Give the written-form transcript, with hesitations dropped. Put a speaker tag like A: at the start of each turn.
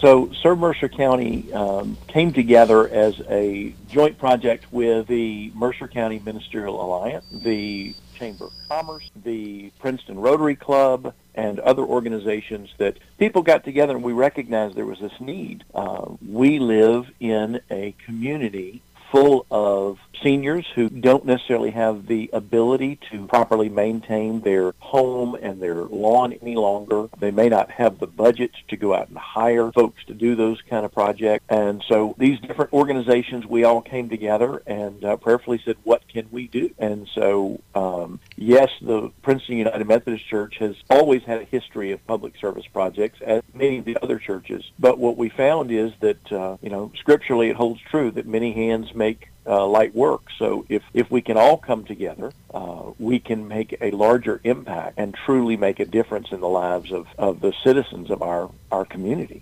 A: So Serve Mercer County came together as a joint project with the Mercer County Ministerial Alliance, the Chamber of Commerce, the Princeton Rotary Club, and other organizations that people got together, and we recognized there was this need. We live in a community full of seniors who don't necessarily have the ability to properly maintain their home and their lawn any longer. They may not have the budgets to go out and hire folks to do those kind of projects. And so these different organizations, we all came together and prayerfully said, what can we do? And so, yes, the Princeton United Methodist Church has always had a history of public service projects, as many of the other churches. But what we found is that, scripturally it holds true that many hands make light work. So if we can all come together, we can make a larger impact and truly make a difference in the lives of the citizens of our community.